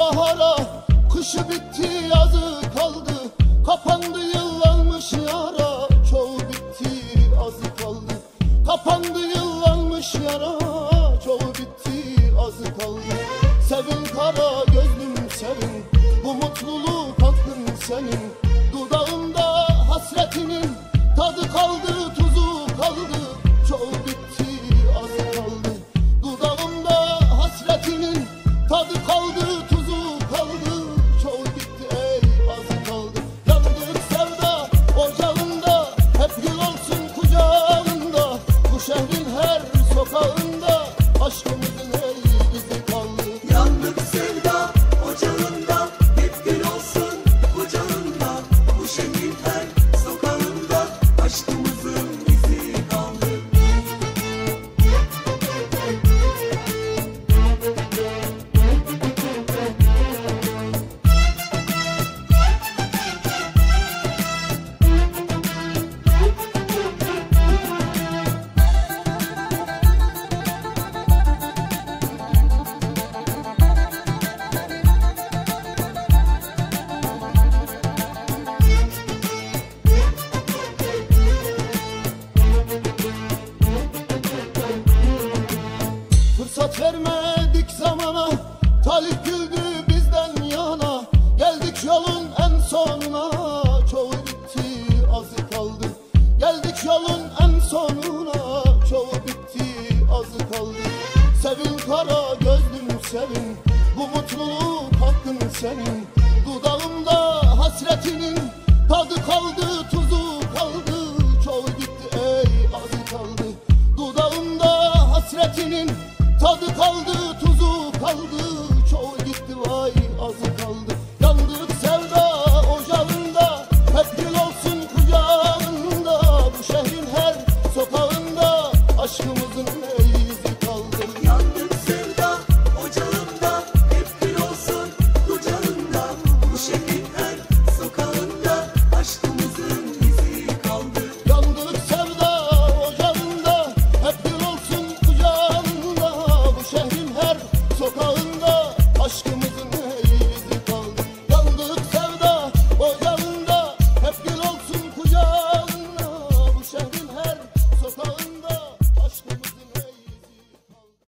bahara, kışı bitti yazı kaldı. Kapandı yıllanmış yara, çoğu bitti azı kaldı. Kapandı yıllanmış yara, çoğu bitti azı kaldı. Sevin kara gözlüm sevin, bu mutluluk hakkın senin. Dudağımda hasretinin tadı kaldı, tuzu kaldı. Çoğu bitti azı kaldı. Dudağımda hasretinin tadı kaldı, tuzu kaldı. Çoğu bitti ey azı kaldı. Yandık sevda ocağında, hep gül olsun kucağında. Bu şehrin her sokağında aşkımızın ey izi kaldı. Yandık sevda ocağında, hep gül olsun kucağında. Bu şehrin her sokağında aşkımızın izi kaldı. Fırsat vermedik zamana, talih güldü bizden yana. Geldik yolun en sonuna, çoğu bitti azı kaldı. Geldik yolun en sonuna, çoğu bitti azı kaldı. Sevin kara gözlüm sevin, bu mutluluk hakkın senin. Dudağımda hasretinin tadı kaldı, tuzu kaldı. Çoğu gitti ey azı kaldı. Dudağımda hasretinin tadı kaldı,